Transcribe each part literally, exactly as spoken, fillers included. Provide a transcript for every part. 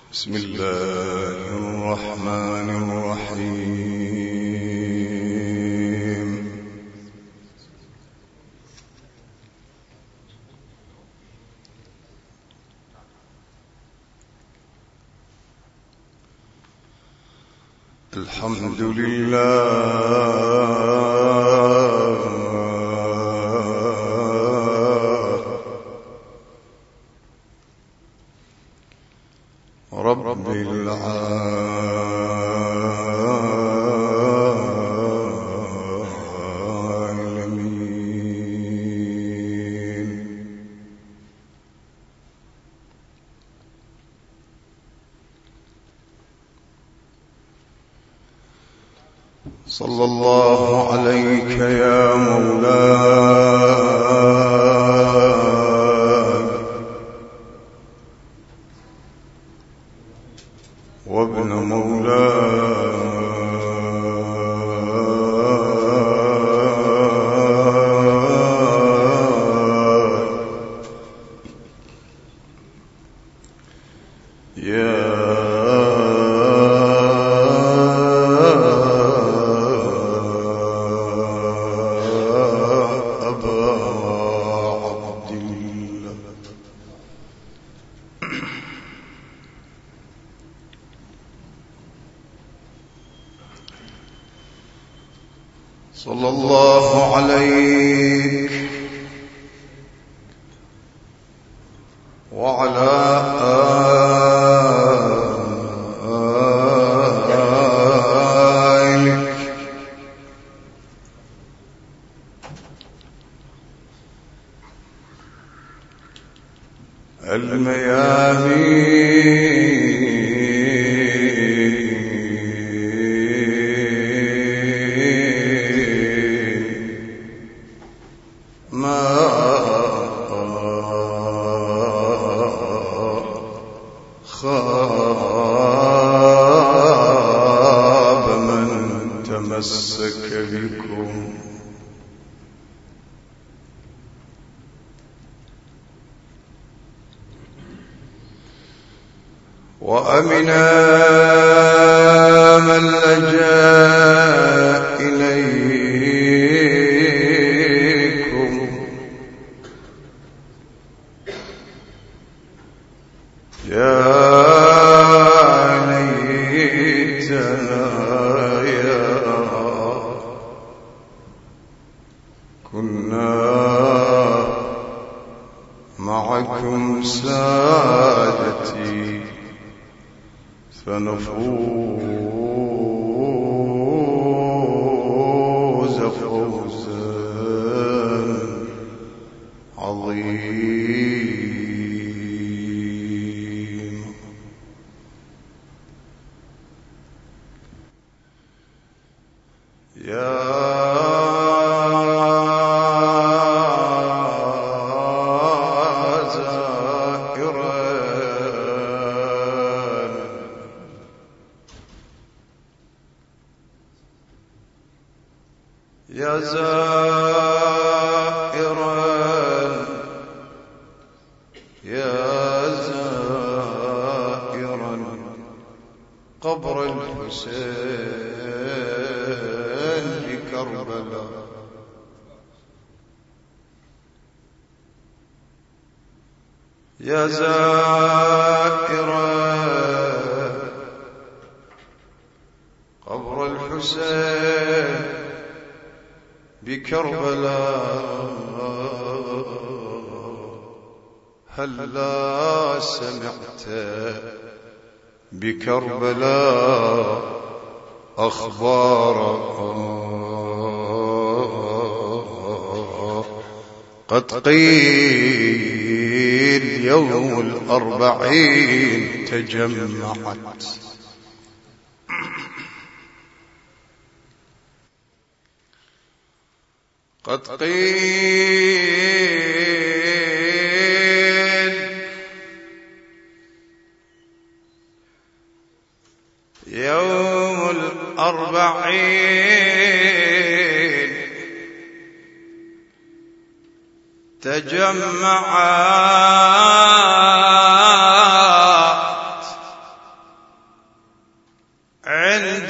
بسم الله الرحمن الرحيم. الحمد لله رب العالمين. صلى الله عليك يا مولاي وابن مولاي يا صلى الله عليك وعلى آلك الميامين خاب من تمسك بكم. وأمنا من لجأ إليكم. يا ليتنا يا كنا معكم سادتي فنفوز فوزا عظيما. يا يا زائرا يا زائرا قبر الحسين بكربلاء. يا زائرا قبر الحسين بكربلاء هلا سمعت بكربلاء أخبارا قد قيل يوم الأربعين تجمعت. قد قيل يوم الأربعين تجمعت عند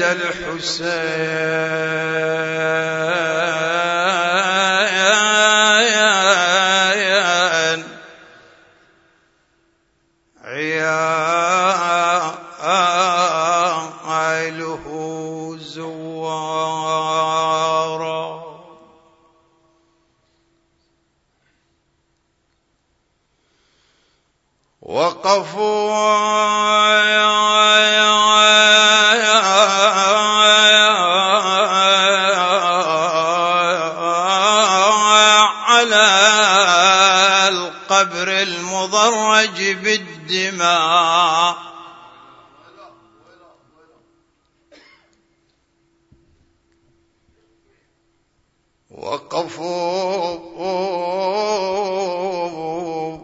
الحسين عياله زوارا وقفوا القبر المضرج بالدماء وقفوا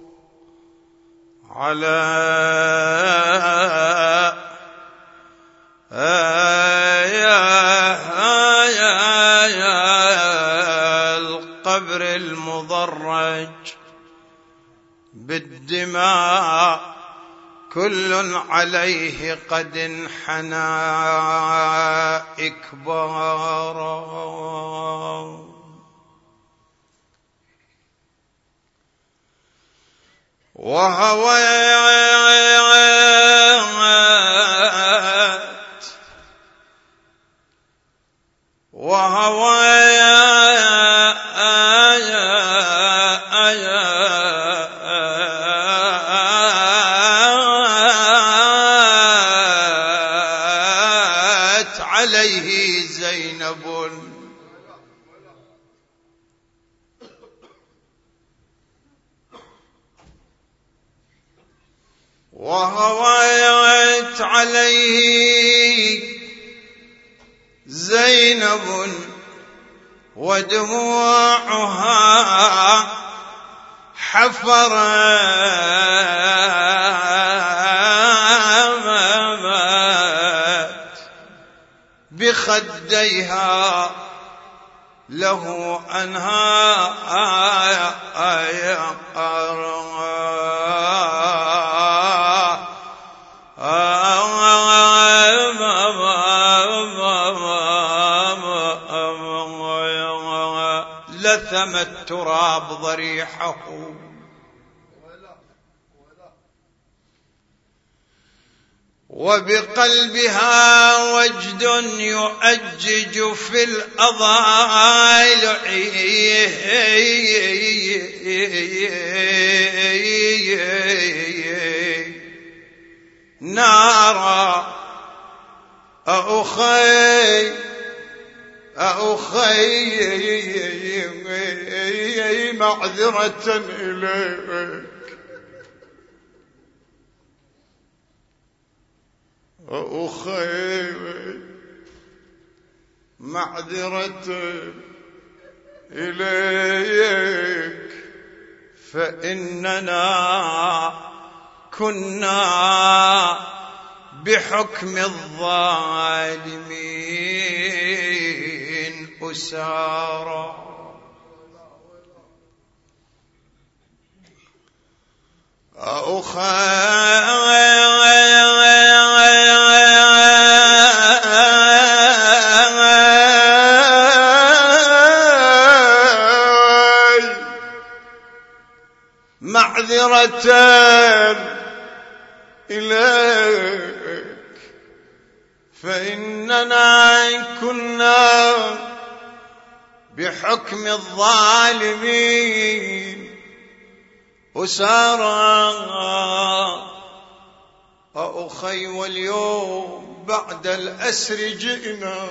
على القبر المضرج بالدماء كل عليه قد انحنى إكبارا وهويت وهويت عليه زينب وهويت عليه زينب ودموعها حفرت بخديها له أنها لثم التراب ضريحه وبقلبها وجد يؤجج في الأضالع نارا أخي أخي معذرة إليك أخي معذرة إليك فإننا كنا بحكم الظالمين أسارى معذرة إليك فإننا كنا بحكم الظالمين أسارى أخي واليوم بعد الأسر جئنا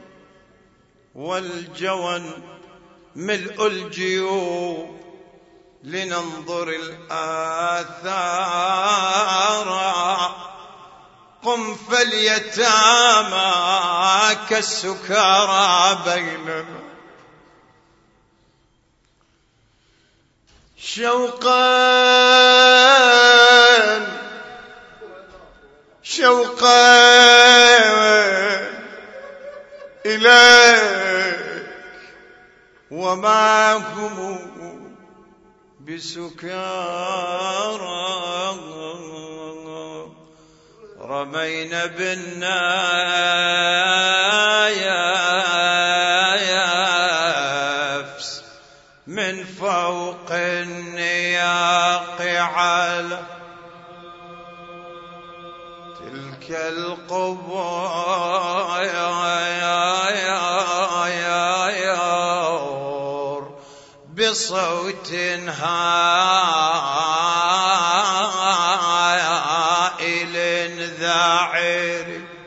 والجون ملء الجيوب لننظر الآثار قم فاليتامى كالسكارى بيننا شوقا شوقا إليك وما هم بسكارى رمينا بالنايفس من فوق النياق على تلك القبور بصوت هائل ذاعر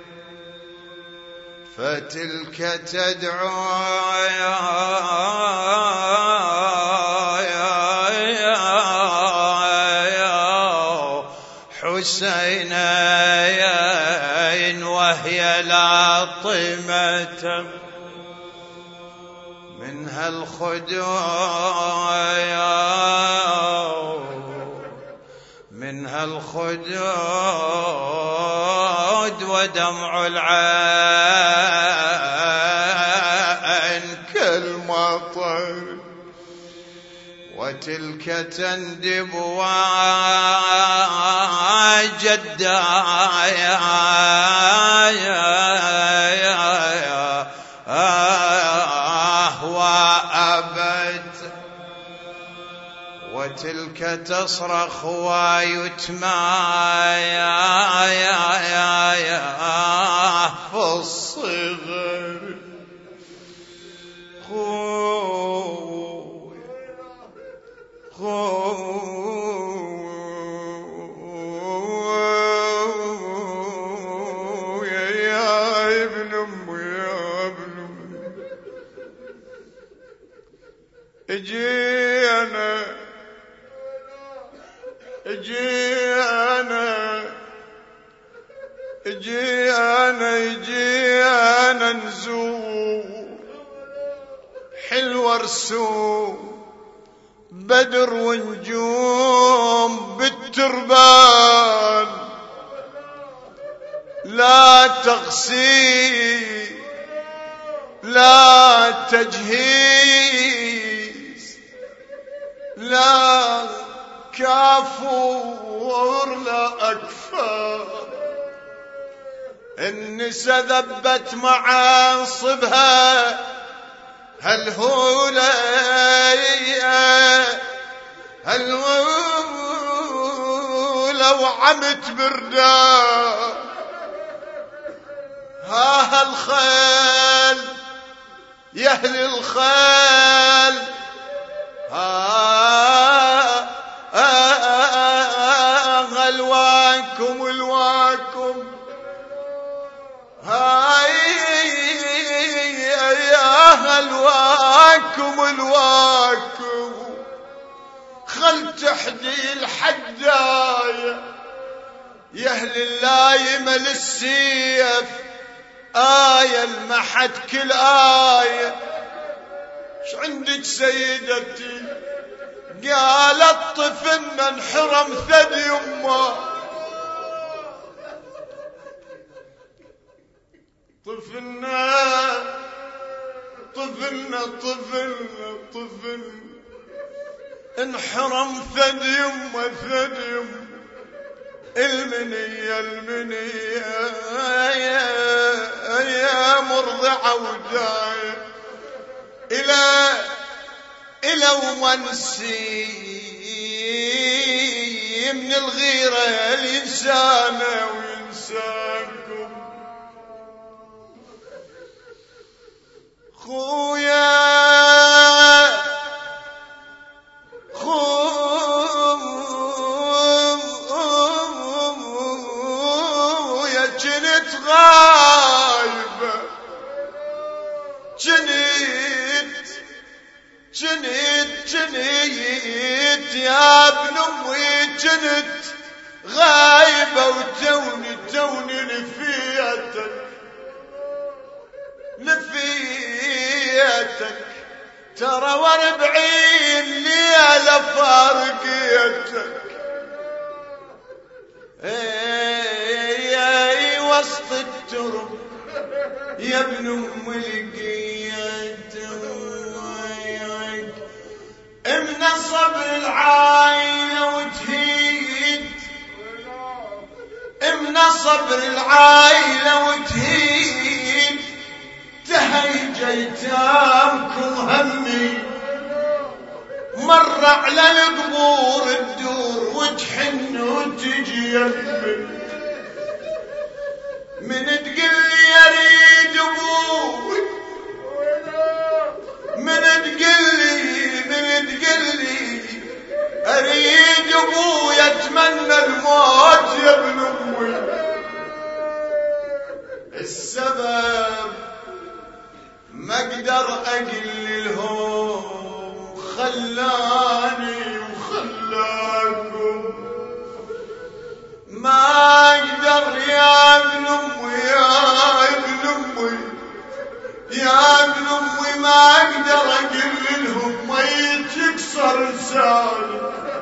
فتلك تدعو حسينين وهي لاطمة منها الخدود منها الخدود ودمع العين كالمطر وتلك تندب وجدايا وأبت وتلك تصرخ ويتمايا في الصغر خوي خوي يا ابن أمي يا ابن أمي اجي أنا اجي أنا اجي أنا اجي أنا نزور حلوة رسوم بدر ونجوم بالتربان لا تغسي لا تجهيز لا كافور لا أكفار النسا ذبت معاصبها هالهولة هالهولة وعمت بردان ها هالخيل يا أهل الخيل ها الواكم الواكم هاي يا الواكم الواكم خل تحدي الحداية يا أهل اللايمة للسيف آية المحد كل آية ش عندك سيدتي قالت طفلنا انحرم ثدي يمه طفلنا طفلنا طفلنا طفلنا انحرم ثدي يمه ثدي يمه المنية المنية يا مرضعة وداية إلى إلى ومنسي من الغيرة الإنسانة وينساكم خويا خويا جنت غايبة جنت جنت جنت يا ابن امي جنت غايبة وتوني توني نفيتك نفيتك ترى واربعين ليلة فارقيتك اي اي وسط الترب يا ابن ام لقيتك من صبر العايلة وتهيد من صبر العايلة وتهين تهيج ايتامكم همي مر على القبور الدور وتحن وتجي يمي من تقلي يريد ابوي من تقلي من تقلي اريد ابوي اتمنى الموت يا ابن امي السبب ما اقدر اقللهم خلاني وخلاكم ما اقدر يا ابن امي يا ابن امي يا ابن امي ما اقدر اقللهم ميت يكسر لساني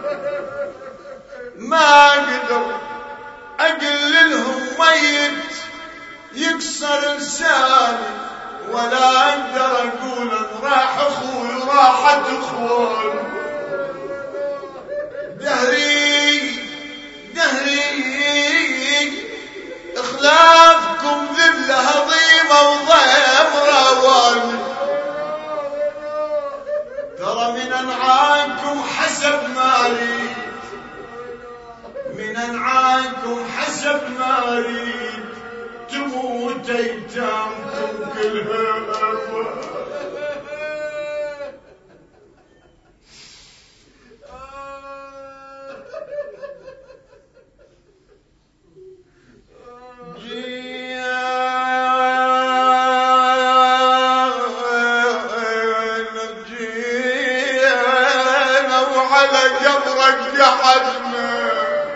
ما اقدر اقللهم ميت يكسر لساني ولا اقدر اقول راح اخوي راحت اخواني دهري دهري اخلافكم ذله هضيمه وضيم رواني ترى من انعاكم حسب ما اريد من انعاكم حسب ما اريد تموت ايتامكم كلها جينا وعلى قبرك قعدنا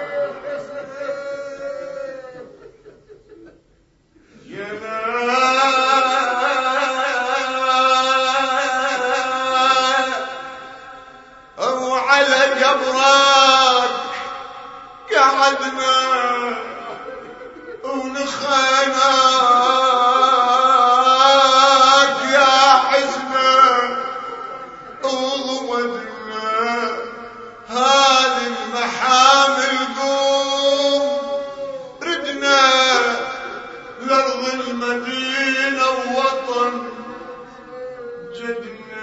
وعلى قبرك قعدنا ونخاناك يا حزنا وضمدنا هذه المحامل قوم ردنا لأرض المدينة ووطن جدنا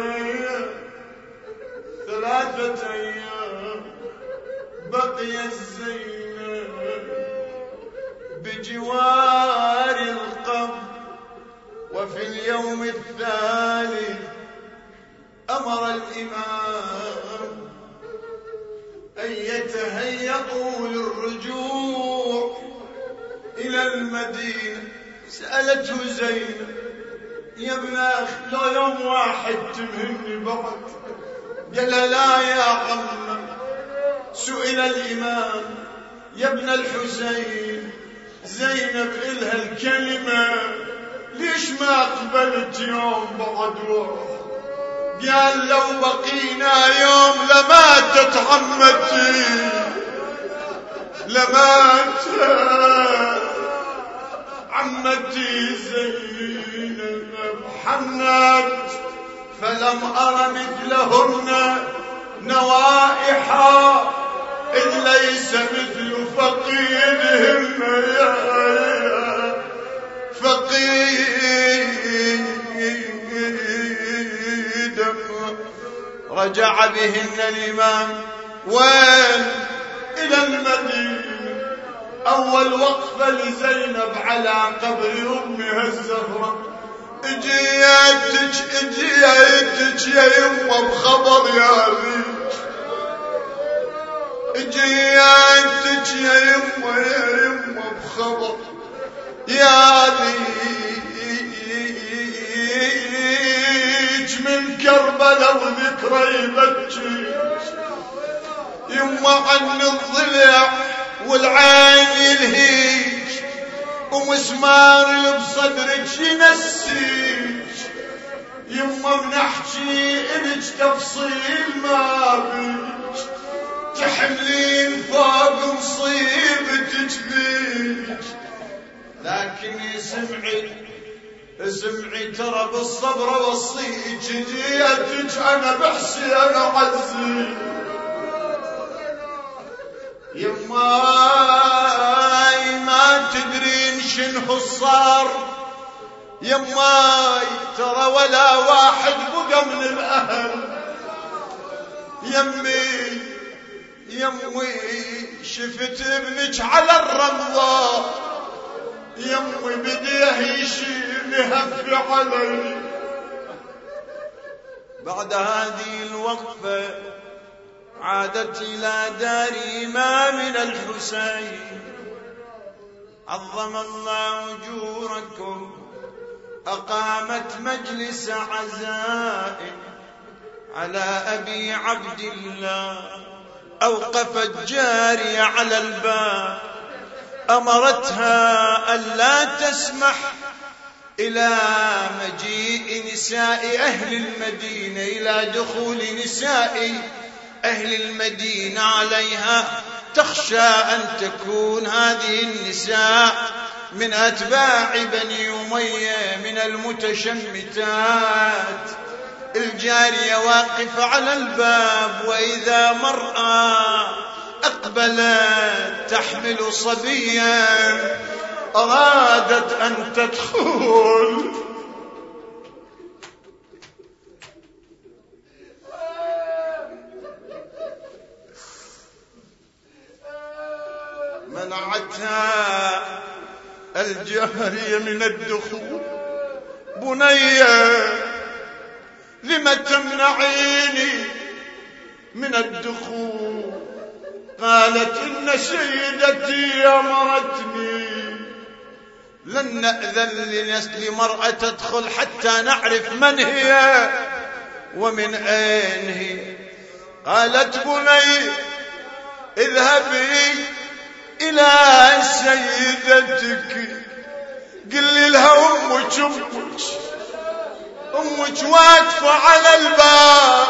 ثلاثة أيام بقي الزينب بجوار القبر وفي اليوم الثالث أمر الإمام أن يتهيأوا للرجوع إلى المدينة. سألته زينب يا ابن أخ لو يوم واحد تمهني بعد؟ قال لا يا عم. سئل الإمام يا ابن الحسين زينب إلها الكلمة ليش ما قبلت يوم بعد واحد؟ قال لو بقينا يوم لماتت عمتي لماتت عمتي زينب حنت فلم أر مثلهن نوائحا إذ ليس مثل فقيدهن يا فقيد. رجع بهن الإمام وين؟ إلى المدينة. أول وقفة لزينب على قبر أمها الزهراء. اجيتك اجيتك يا يمه بخبر يا ريت، اجيتك يا يمه يا يمه بخبر يا ريت من كربلاء وذكرى يبكيك يمه عن الضلع والعين يلهيك ومسمار اللي بصدرك ينسيك يمه بنحكي إلك تفصيل ما بيك تحملين فوق مصيبتك بيك. لكني سمعي سمعي ترى بالصبر وصيك جيتك أنا بحسي أنا عزي يماي ما شنو صار يماي ترى ولا واحد بقى من الأهل يمي يمي شفت ابنك على الرمضة يمي بديه يشيل يهف علي. بعد هذه الوقفة عادت إلى دار إمامنا الحسين عظم الله أجوركم. أقامت مجلس عزاء على أبي عبد الله. أوقفت جارية على الباب أمرتها ألا تسمح إلى مجيء نساء أهل المدينة، إلى دخول نساء أهل المدينة عليها، تخشى أن تكون هذه النساء من أتباع بني أمية من المتشمتات. الجارية واقفة على الباب وإذا مرأة أقبلت تحمل صبيا أرادت أن تدخل منعتها الجارية من الدخول. بنية لم تمنعيني من الدخول؟ قالت إن سيدتي أمرتني لن نأذن لمرأة تدخل حتى نعرف من هي ومن أين هي. قالت بني اذهبي إلى سيدتك قل لها أمك أمك أمك واقفة على الباب.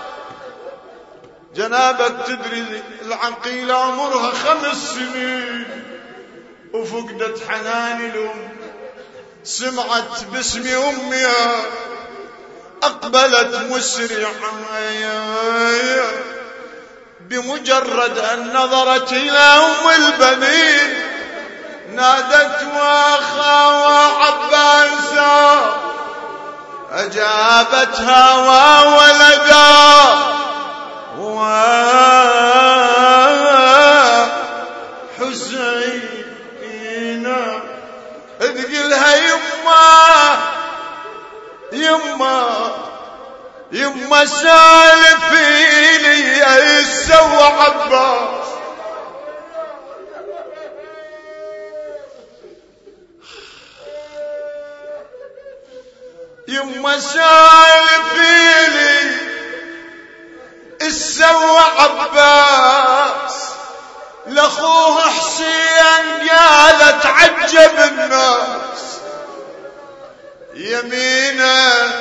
جنابك تدري العقيلة عمرها خمس سنين وفقدت حنان الأم. سمعت باسم أمها أقبلت مسرعة بمجرد أن نظرت إلى أم البنين نادت واخا وعباسا. أجابتها وولدا وحسينا. تقلها يما يما يما سالفيني ايش سوى عباس. يما سالفيني ايش سوى عباس لاخوه حسين. قالت عجب الناس يمينه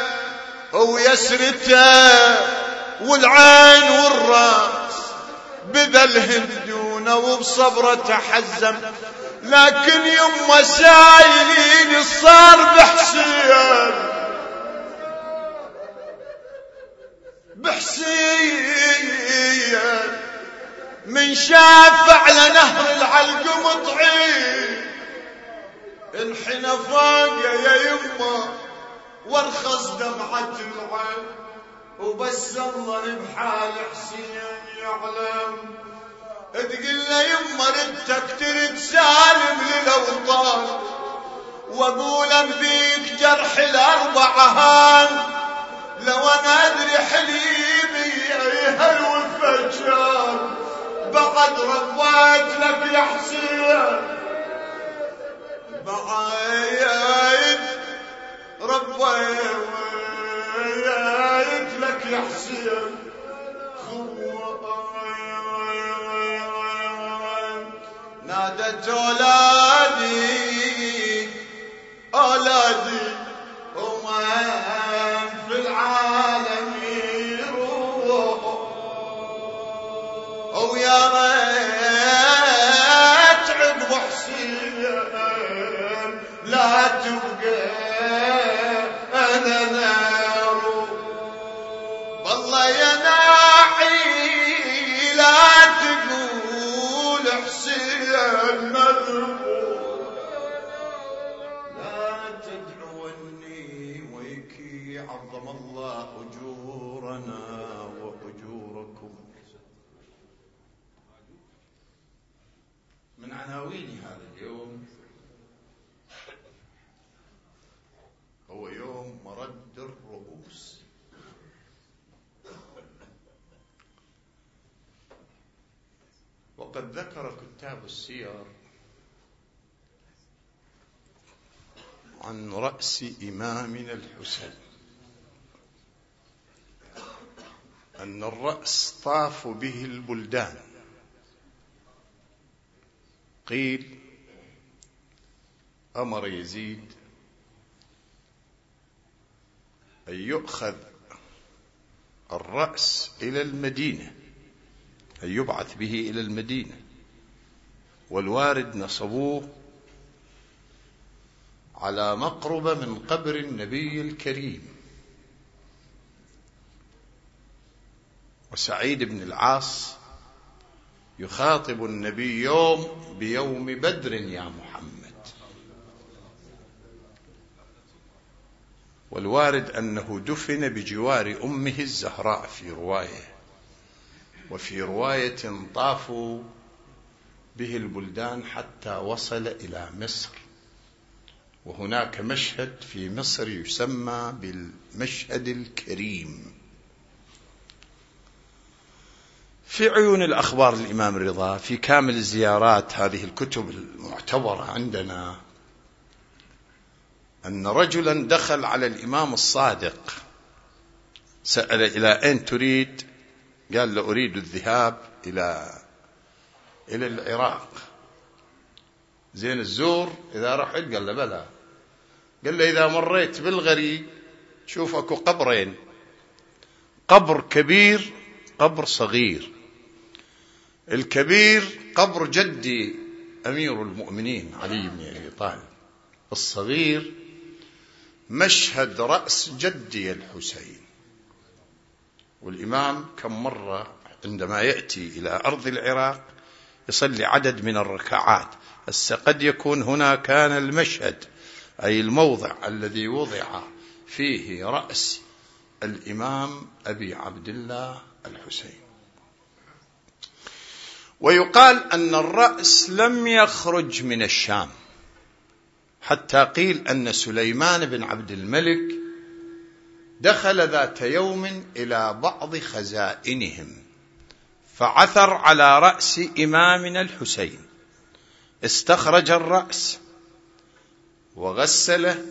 ويسرته والعين والراس بذل هندونه وبصبره تحزم. لكن يما سايلين صار بحسين بحسين من شاف على نهر العلقم طعين انحنى فاقه يا يما وارخص دمعة العين. وبس الله بحال حسين يعلم. تقول له يما ردتك ترد سالم للأوطان واقول بيك جرح الأربع هان. لو انا ادري حليمي ايها الوفجان بعد ربيت لك يا حسين بعيد ربيت لك يا حسين. نادت أولادي أولادي ومن في العالم يروح ويا ريت عقب حسين لا تبقى أنا نار. والله يا ناعي لا تقول حسين مذبوح هذا اليوم هو يوم مرد الرؤوس. وقد ذكر كتاب السير عن رأس إمامنا الحسين أن الرأس طاف به البلدان. قيل أمر يزيد أن يؤخذ الرأس إلى المدينة، أن يبعث به إلى المدينة، والوارد نصبوه على مقربة من قبر النبي الكريم. وسعيد بن العاص يخاطب النبي يوم بيوم بدر يا محمد. والوارد أنه دفن بجوار أمه الزهراء في رواية، وفي رواية طافوا به البلدان حتى وصل إلى مصر. وهناك مشهد في مصر يسمى بالمشهد الكريم. في عيون الأخبار الإمام رضا في كامل الزيارات، هذه الكتب المعتبرة عندنا، أن رجلا دخل على الإمام الصادق سأل إلى أين تريد؟ قال له أريد الذهاب إلى إلى العراق. زين الزور إذا رحت؟ قال له بلى. قال له إذا مريت بالغريب شوف أكو قبرين، قبر كبير قبر صغير. الكبير قبر جدي أمير المؤمنين علي بن أبي طالب، الصغير مشهد رأس جدي الحسين. والإمام كم مرة عندما يأتي إلى أرض العراق يصلي عدد من الركعات. هسه قد يكون هنا كان المشهد، أي الموضع الذي وضع فيه رأس الإمام أبي عبد الله الحسين. ويقال أن الرأس لم يخرج من الشام، حتى قيل أن سليمان بن عبد الملك دخل ذات يوم إلى بعض خزائنهم فعثر على رأس إمامنا الحسين، استخرج الرأس وغسله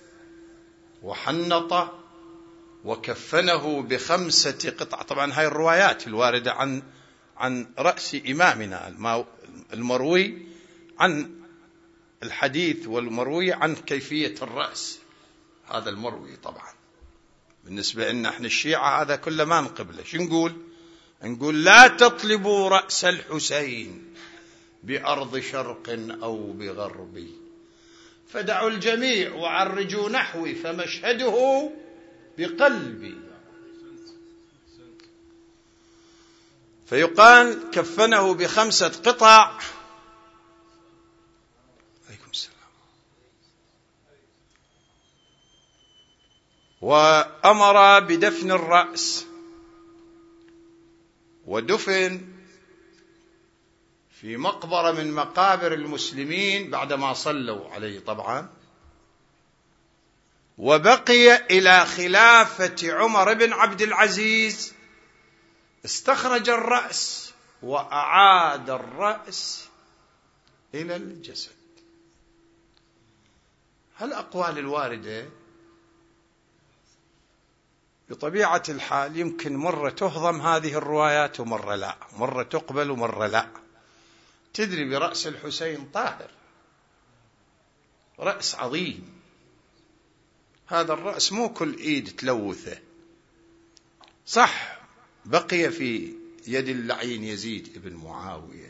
وحنطه وكفنه بخمسة قطع. طبعا هاي الروايات الواردة عن عن رأس إمامنا، المروي عن الحديث والمروي عن كيفية الرأس، هذا المروي. طبعا بالنسبة لنا احنا الشيعة هذا كله ما نقبله. شو نقول؟ نقول لا تطلبوا رأس الحسين بأرض شرق أو بغرب، فدعوا الجميع وعرجوا نحوي فمشهده بقلبي. فيقال كفنه بخمسة قطع. عليكم السلام. وأمر بدفن الرأس، ودفن في مقبرة من مقابر المسلمين بعدما صلوا عليه طبعا. وبقي إلى خلافة عمر بن عبد العزيز، استخرج الرأس وأعاد الرأس إلى الجسد. هالأقوال الواردة بطبيعة الحال يمكن مرة تهضم هذه الروايات ومرة لا، مرة تقبل ومرة لا. تدري برأس الحسين طاهر، رأس عظيم. هذا الرأس مو كل إيد تلوثه، صح بقي في يد اللعين يزيد ابن معاوية،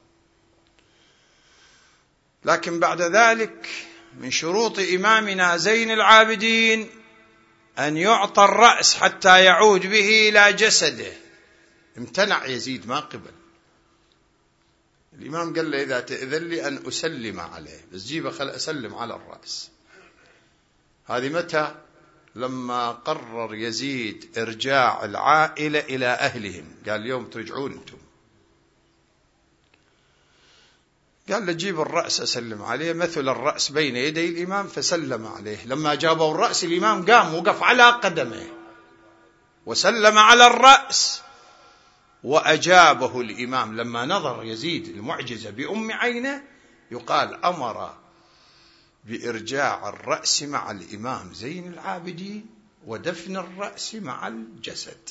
لكن بعد ذلك من شروط إمامنا زين العابدين أن يعطى الرأس حتى يعود به إلى جسده. امتنع يزيد، ما قبل. الإمام قال له إذا تأذن لي أن أسلم عليه، بس جيبه خل أسلم على الرأس. هذه متى؟ لما قرر يزيد إرجاع العائلة إلى أهلهم، قال اليوم ترجعون أنتم. قال له جيب الرأس أسلم عليه. مثل الرأس بين يدي الإمام فسلم عليه. لما جابوا الرأس الإمام قام وقف على قدمه وسلم على الرأس وأجابه الإمام. لما نظر يزيد المعجزة بأم عينه يقال أمر بإرجاع الرأس مع الإمام زين العابدين ودفن الرأس مع الجسد.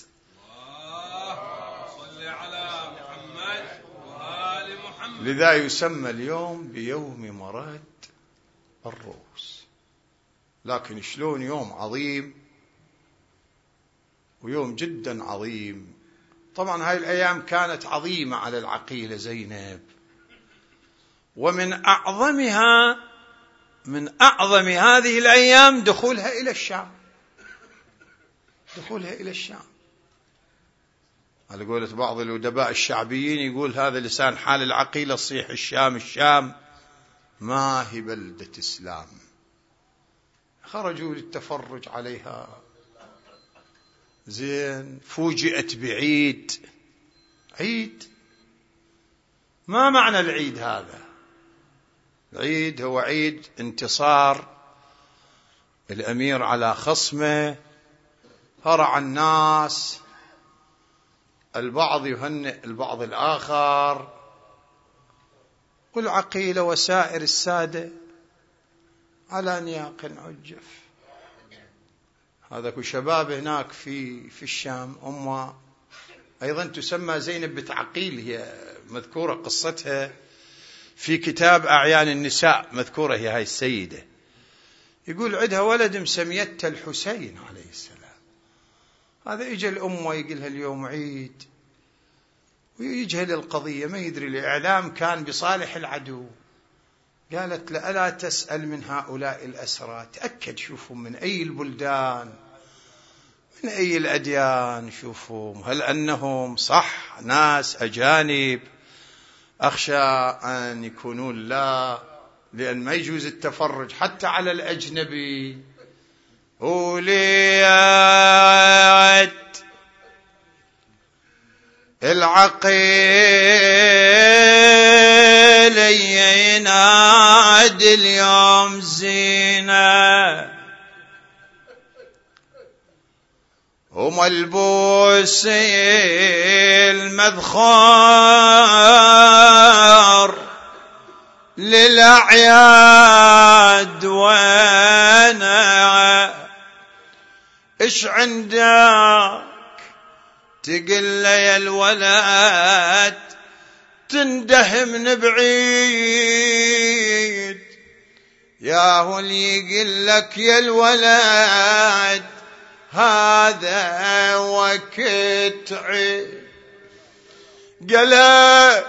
صل على محمد وآل محمد. لذا يسمى اليوم بيوم مراد الرؤوس. لكن شلون يوم عظيم ويوم جدا عظيم. طبعا هاي الأيام كانت عظيمة على العقيلة زينب، ومن أعظمها من أعظم هذه الأيام دخولها إلى الشام. دخولها إلى الشام على قولة بعض الأدباء الشعبيين يقول هذا لسان حال العقيلة صيح الشام الشام ما هي بلدة إسلام. خرجوا للتفرج عليها. زين فوجئت بعيد. عيد ما معنى العيد هذا؟ العيد هو عيد انتصار الأمير على خصمه. هرع الناس، البعض يهنئ البعض الآخر، والعقيلة وسائر السادة على نياق عجف. هذا شباب هناك في في الشام. أم أيضا تسمى زينب بنت عقيل، هي مذكورة قصتها في كتاب أعيان النساء، مذكورة هي هاي السيدة. يقول عندها ولد مسميته الحسين عليه السلام. هذا إجا الأم ويقولها اليوم عيد ويجهل القضية، ما يدري الإعلام كان بصالح العدو. قالت له ألا تسأل من هؤلاء الأسرى، تأكد شوفوا من أي البلدان من أي الأديان، شوفوا هل أنهم صح ناس أجانب، أخشى أن يكونون لا، لأن ما يجوز التفرج حتى على الأجنبي. وليت العقيل ينادي اليوم زينة وملبوس المذخار للأعياد وانا إيش عندك تقل يا الولد تنده من بعيد، يا هو اللي يقول لك يا الولد هذا وقت عيد. قال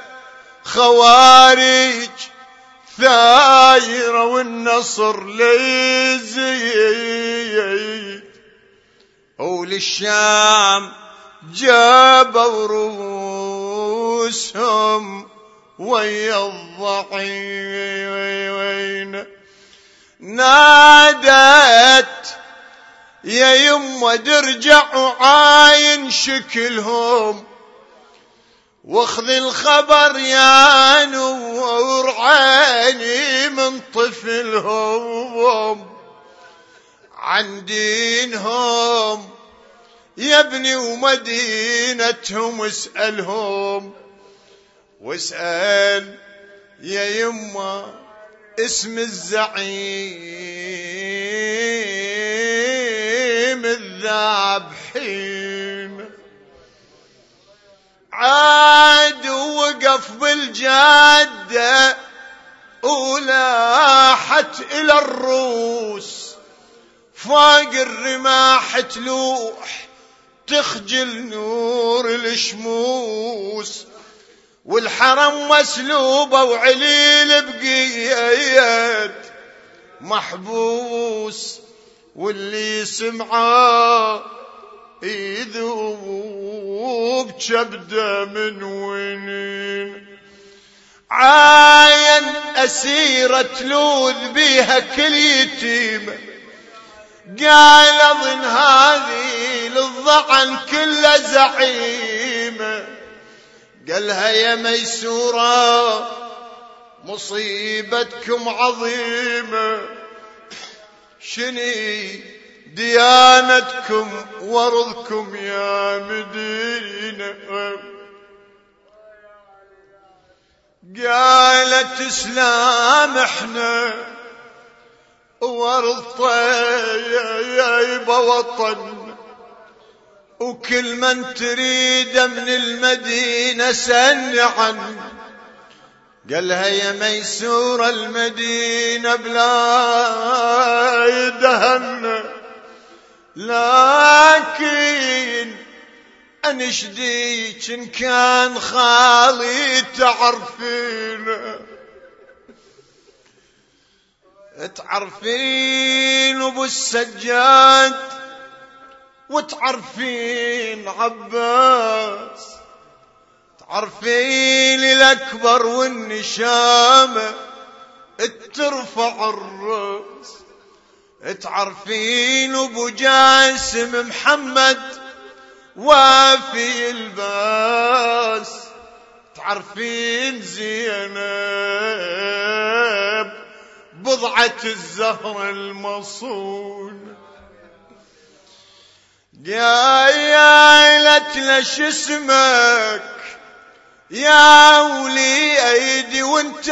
خوارج ثايرة والنصر ليزيد، وللشام جابوا رؤوسهم ويا الضعين. نادت يا يمه ترجعوا عاين شكلهم، واخذ الخبر يا نور عيني من طفلهم عن دينهم يا ابني ومدينتهم، اسألهم واسأل يا يمه اسم الزعيم الذابحين. عاد ووقف بالجادة ولاحت إلى الروس، فوق الرماح تلوح تخجل نور الشموس، والحرم مسلوبة وعليل بقيت محبوس، واللي سمعه يذوب كبده من ونين. عاين أسيرة تلوذ بيها كل يتيمة، قال أظن هذه للضعن كل زعيمة. قالها يا ميسورة مصيبتكم عظيمة، شني ديانتكم ورضكم يا مدينة. قالت اسلام احنا ورض طيب وطن، وكل من تريد من المدينة سن عن. قالها يا ميسورة المدينة بلا يدهن، لكن أنشديك إن كان خالي تعرفين، تعرفين أبو السجاد وتعرفين عباس، تعرفين الأكبر والنشامة ترفع الرأس، تعرفين أبو جاسم محمد وافي الباس، تعرفين زينب بضعة الزهر المصون. يا يالت لش اسمك يا ولي ايدي وانت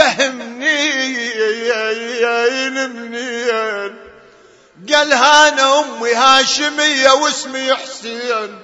همنين منين. قال انا امي هاشمية واسمي حسين،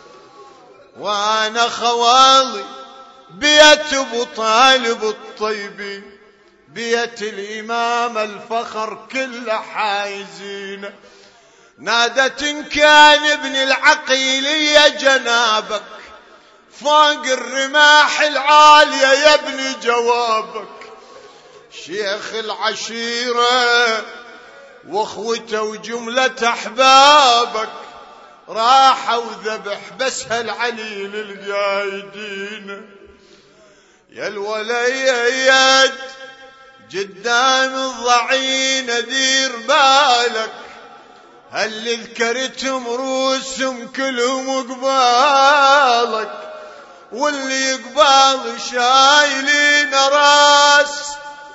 وانا خوالي بيت ابو طالب الطيبي، بيت الامام الفخر كل حايزين. نادت إن كان ابن العقيل يا جنابك، فوق الرماح العالية يا ابن جوابك. شيخ العشيرة واخوته وجملة احبابك راحوا ذبح بس هالعليل القايدين. يا الوليد قدام الضعين دير بالك، هل ذكرتهم روسهم كلهم قبالك، واللي قبال شايلين راس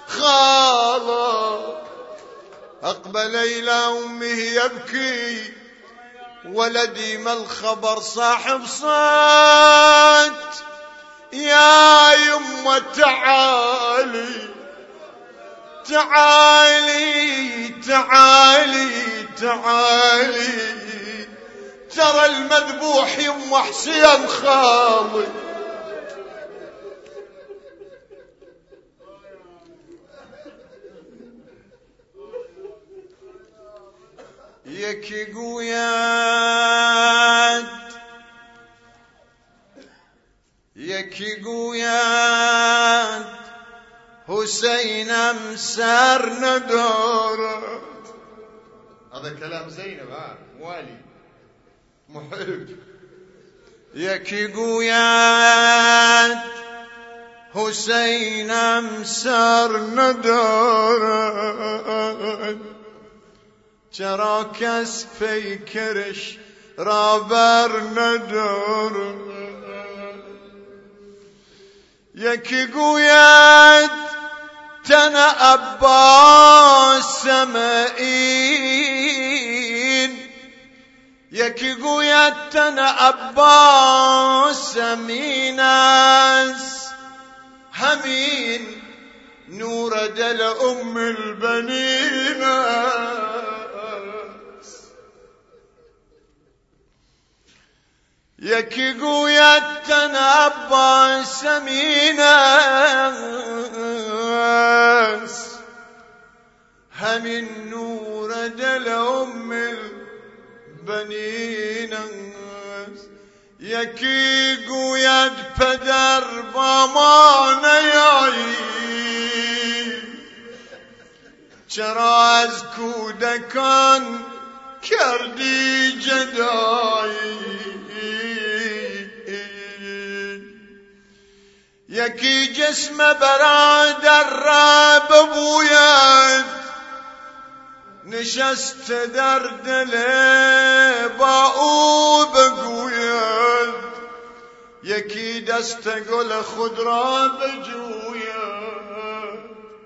خالك. أقبل إلى أمه يبكي، ولدي ما الخبر صاحب صوت، يا يمه تعالي تعالي تعالي تعالي، ترى المذبوح يم حسين خالي. يكي قويات يكي قويات حسين امسار ندوره. هذا كلام زينب ها موالي محب. يكي قويات حسين امسار ندوره، تراكس في كرش رابر ندور. يكي قويات تنا أباس سمائين، يكي قويات تنا أباس سميناس، همين نور دل أم البنين. يكي قوية تنبى سميناس، هم النور دل أم البنين. يكي قوية بدر بامانة ياي، شراز كودكان كردي جداي. يكي جسم براد الراب بوياد، نشست دردله باو بقوياد. يكي دست قل خضرا بجوياد،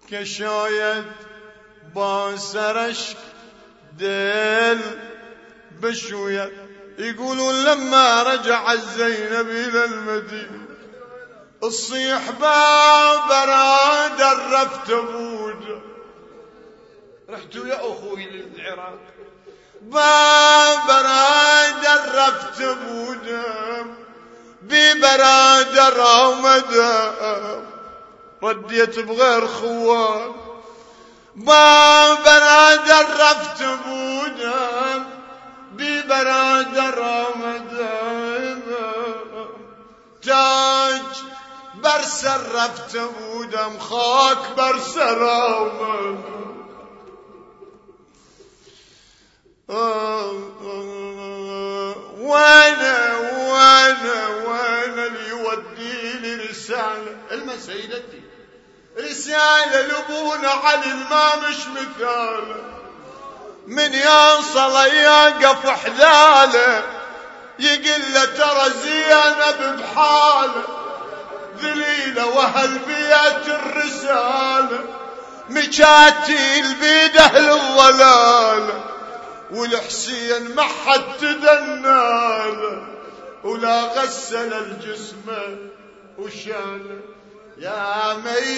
كشايد باسرشك ديل بشوية. يقولون لما رجع زينب إلى المدينة الصيح بابراد الرفت بود. رحتوا يا أخوي للعراق بابراد الرفت بود ببراد رامدام رديت بغير خوان بابراد الرفت بود ببراد رامدام تاج برسر رفت بودم خاك برسر رامدام. وانا وانا وانا اللي يودي لي رسالة المسيدتي رسالة لابونا علي ما مش مثاله من يوصل يقف حذاله يقول له ترى زينب بحاله ذليله وهالبيت الرساله مشاتيل بيد اهل الضلاله والحسين ما حد تدناله ولا غسل الجسم وشاله. يا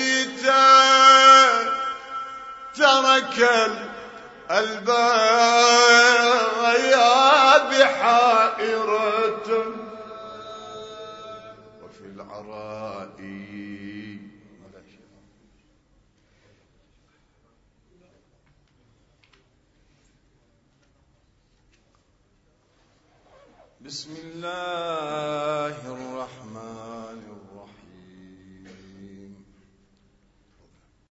ميتا ترك الباب بحائرة وفي العراء بسم الله الرحمن